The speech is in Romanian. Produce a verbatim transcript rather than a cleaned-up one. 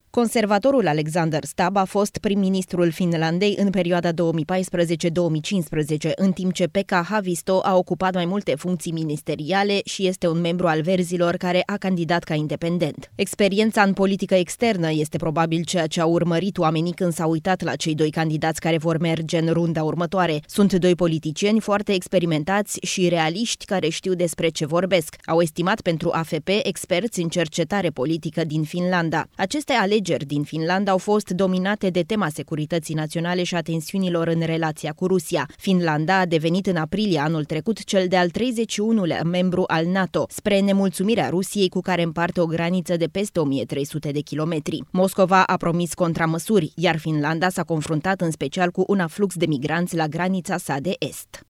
Conservatorul Alexander Stubb a fost prim-ministrul Finlandei în perioada două mii paisprezece două mii cincisprezece, în timp ce Pekka Haavisto a ocupat mai multe funcții ministeriale și este un membru al Verzilor care a candidat ca independent. Experiența în politică externă este probabil ceea ce au urmărit oamenii când s-au uitat la cei doi candidați care vor merge în runda următoare. Sunt doi politicieni foarte experimentați și realiști care știu despre ce vorbesc, au estimat pentru A F P experți în cercetare politică din Finlanda. Aceste alegeri din Finlanda au fost dominate de tema securității naționale și a tensiunilor în relația cu Rusia. Finlanda a devenit în aprilie anul trecut cel de-al treizeci și unulea membru al NATO, spre nemulțumirea Rusiei cu care împarte o graniță de peste o mie trei sute de kilometri. Moscova a promis contramăsuri, iar Finlanda s-a confruntat în special cu un aflux de migranți la granița sa de est.